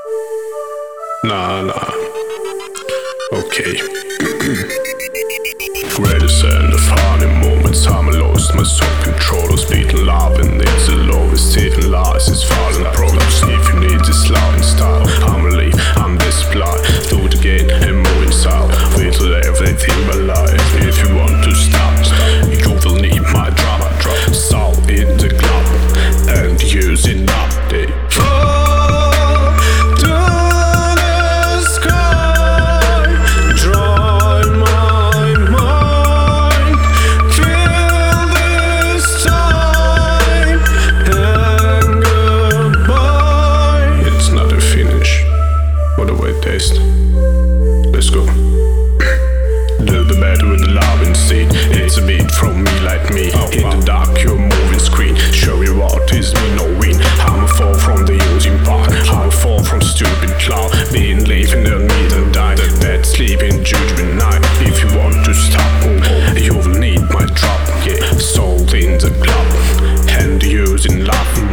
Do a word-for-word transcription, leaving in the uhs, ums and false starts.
Nah, nah. Okay. Greatest and the funny moments, I'm lost, my self-control is beating love, and it's the lowest hidden lies, it's falling problems. If you need this loud and style, I'm a leaf, I'm this supply. Through the gate and move inside, with everything but life. If you want to stop, you will need my drop. Soul in the club, and using update. Let's go. Do the battle with the love insane. It's a beat from me like me. In the dark, you're moving screen. Show me what is me, no win. I'm a fall from the using park. I'm a fall from stupid cloud. Being living on me and die. Bad sleep in judgment night. If you want to stop, you will need my drop. Yeah, soul in the club. And using love.